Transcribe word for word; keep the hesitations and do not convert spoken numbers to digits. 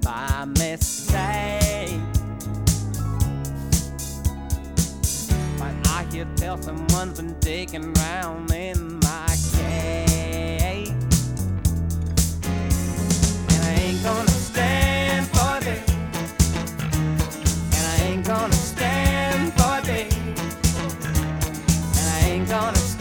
by mistake. But I hear tell someone's been digging round in my cave, and I ain't gonna stand for this, and I ain't gonna stand for this, and I ain't gonna